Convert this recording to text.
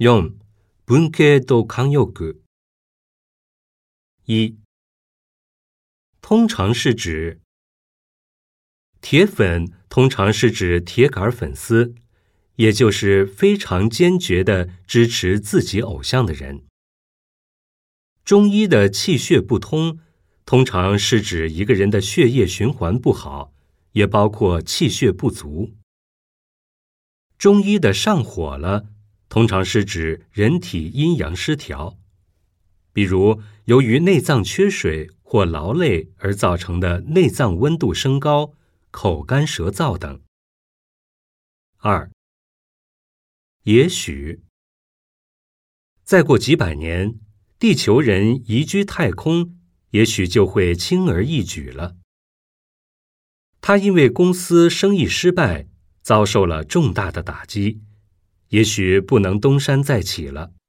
4. 文系と慣用句。1. 通常是指铁粉，通常是指铁杆粉丝，也就是非常坚决地支持自己偶像的人。中医的气血不通，通常是指一个人的血液循环不好，也包括气血不足。中医的上火了，通常是指人体阴阳失调，比如由于内脏缺水或劳累而造成的内脏温度升高、口干舌燥等。2. 也许再过几百年，地球人移居太空，也许就会轻而易举了。他因为公司生意失败，遭受了重大的打击，也许不能东山再起了。